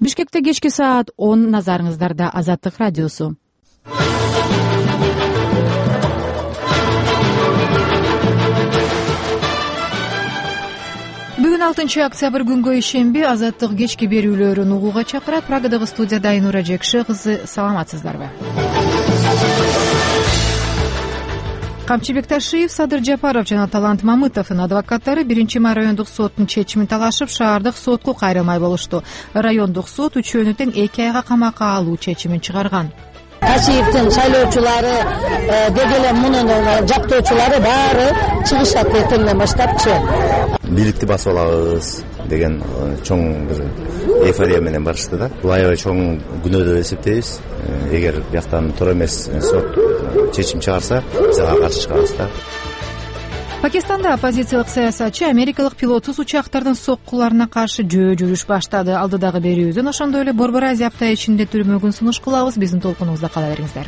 Бишкекте кечки саат 10 назарыңыздарда Азаттык радиосу. Бүгүн 6-октябрь күнгө ишемби Азаттык кечки берүүлөрүн угууга чакырат. Прагадагы студияда Айнура Жекши кызы, саламатсыздарбы? Камчыбек Ташиев, Садыр Жапаров жана Талант Мамытовдун адвокаттары 1-май райондук соттун чечимин талашып, шаардык сотко кайрылмай болушту. Райондук сот үчөөнү тең 2 айга камакка алуу чечимин чыгарган. Ташиевдин шайлоочулары деги эле мунун жактоочулары баары чыгышат эртеңден баштапчы. Бийликти басып алабыз деген чоң бир эйфория менен барышты да. Бул аябай чоң күнөө деп эсептейбиз. Эгер бияктан туура эмес сот чечим чыгарса, биз ага каршы чыгабыз да. Пакистанда оппозициялык саясатчы америкалык пилотсуз учактардын соккуларына каршы жөө жүрүш баштады. Алдыдагы берүүбүздөн ошондой эле Борбор Азия апта ичинде түрмөгүн сунуш кылабыз. Биздин толкунубузда кала бериңиздер.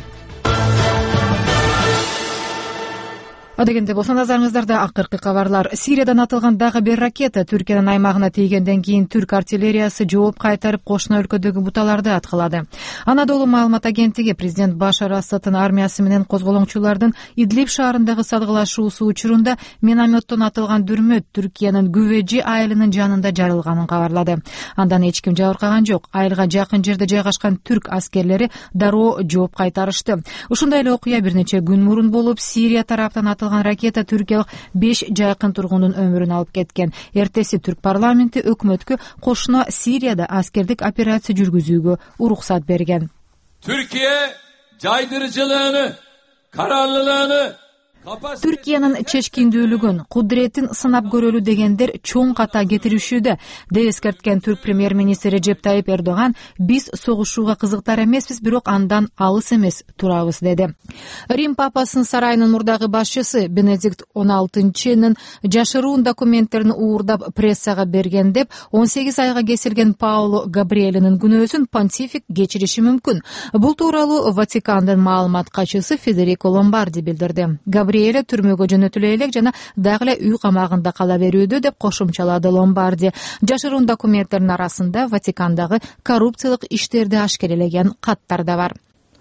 Адегенде болсо назарыңыздарда акыркы кабарлар. Сириядан атылган дагы бир ракета Түркиянын аймагына тийгенден кийин түрк артиллериясы жооп кайтарып кошуна өлкөдөгү буталарды аткылады. Анадолу маалымат агенттиги президент Башар Асадтын армиясы менен козголоңчулардын Идлиб шаарындагы садгылашуусу учурунда минометтон атылган дүрмөт Түркиянын Güveci айылынын жанында жарылганын кабарлады. Андан эч ким жабыркаган жок. Айылга жакын жерде жайгашкан түрк аскерлери дароо жооп кайтарышты. Ушундай эле окуя бир нече күн мурун болуп, Сирия тараптан ракета түркиялык 5 жайкын тургундун өмүрүн алып кеткен. Эртеси түрк парламенти өкмөткө кошуна Сирияда аскердик операция жүргүзүүгө уруксат берген. Türkiye caydırıcılığını, kararlılığını Түркиянын чечкиндүүлүгүн, кудуретин сынап көрөлү дегендер чоң ката кетиришүүдө, деп эскерткен түрк премьер-министри Режеп Тайип Эрдоган, биз согушууга кызыктар эмеспиз, бирок андан алыс эмес турабыз, деди. Рим папасынын сарайынын мурдагы башчысы Бенедикт 16-нын жашыруун документтерин уурдап прессага берген деп 18 айга кесилген Паоло Габриэлинин күнөөсүн понтифик кечириши мүмкүн. Бул тууралуу Ватикандын маалымат катчысы Федерико Ломбарди билдирди. Габриэле түрмөгө жөнөтүлө элек жана дагы эле үй камагында кала берүүдө, деп кошумчалады Ломбарди. Жашыруун документтердин арасында Ватикандагы коррупциялык иштерди ашкерелеген каттар да бар.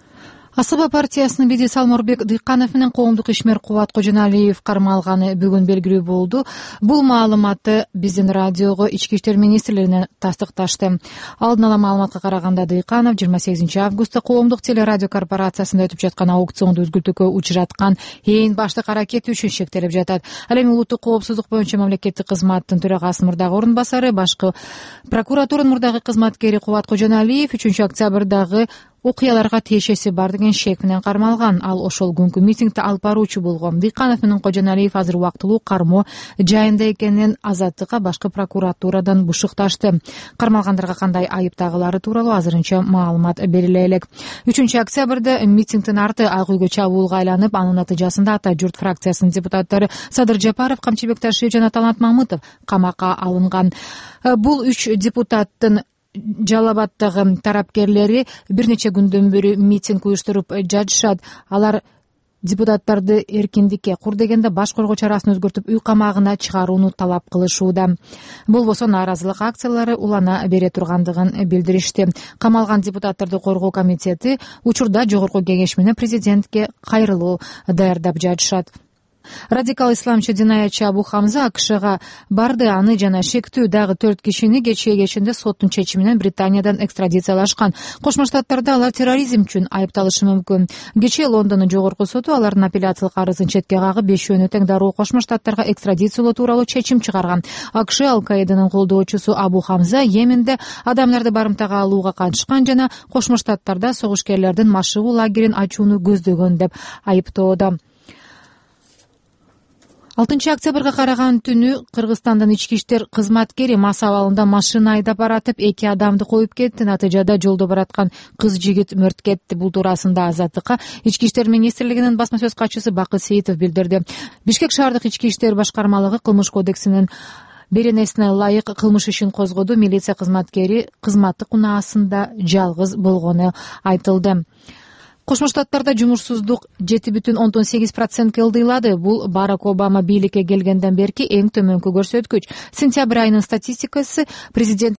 Асаба партиясынын биди Салморбек Дыйканов менен коомдук ишмер Кубат Кожоналиев кармалганы бүгүн белгилүү болду. Бул маалыматты биздин радиого Ички иштер министрлигинен тастыкташты. Алдын ала маалыматка караганда Дыйканов 28 августта коомдук телерадио корпорациясында өтүп жаткан аукционду үзгүлтүүгө учураткан эң баштык аракети үчүн шектелип жатат. Ал эми улуттук коопсуздук боюнча мамлекеттик кызматтын төрагасынын мурдагы орун басары, башкы прокуратуранын мурдагы кызматкери Кубат Кожоналиев 3-октябрдагы окуяларга тиешеси бар деген шек менен кармалган. Ал ошол күнкү митингде алып баруучу болгон. Дыйканов менен Кожоналиев азыр убактылуу кармоо жайында экенин Азаттыкка башкы прокуратурадан бушукташты. Кармалгандарга кандай айып тагылары тууралуу азырынча маалымат бериле элек. 3-октябрда митингдин арты ак үйгө чабуулга айланып, анын натыйжасында Ата журт фракциясынын депутаттары Садыр Жапаров, Камчыбек Ташиев жана Талант Мамытов камакка алынган. Бул 3 депутаттын Жалал-Абаддагы тарапкерлери бир нече күндөн бери митинг уюштуруп жатышат. Алар депутаттарды эркиндикке, кур дегенде баш коргоо чарасын өзгөртүп үй камагына чыгарууну талап кылышууда. Болбосо нааразылык акциялары улана бере тургандыгын билдиришти. Камалган депутаттарды коргоо комитети учурда жогорку кеңеш менен президентке кайрылуу даярдап жатышат. Радикал исламчы динаятчы Абу Хамза АКШга барды. Аны жана шектүү дагы 4 кишини кечээ кечинде соттун чечими менен Британиядан экстрадициялашкан. Кошмо Штаттарда алар терроризм үчүн айыпталышы мүмкүн. Кечээ Лондондун жогорку соту алардын апелляциялык арызын четке кагып, 5 жөнү тең дароо Кошмо Штаттарга экстрадициялоо тууралуу чечим чыгарган. АКШ Ал-Каиданын колдоочусу Абу Хамза Йеменде адамдарды барымтага алууга катышкан жана Кошмо Штаттарда согушкерлердин машыгуу лагерин ачууну көздөгөн деп айыптоодо. 6-октябрга караган түнү Кыргызстандын ички иштер кызматкери мас абалында машина айдап баратып 2 адамды коюп кетти. Натыйжада жолдо бараткан кыз жигит мөрт кетти. Бул туурасында Азаттыкка Ички иштер министрлигинин басма сөз катчысы Бакыт Сейитов билдирди. Бишкек шаардык ички иштер башкармалыгы кылмыш кодексинин беренесине ылайык кылмыш ишин козгоду. Милиция кызматкери кызматтык унаасында жалгыз болгону айтылды. Кошмо Штаттарда жумушсуздук 7,8% ылдыйлады. Бул Барак Обама бийликке келгенден берки эң төмөнкү көрсөткүч. Сентябрь айынын статистикасы президент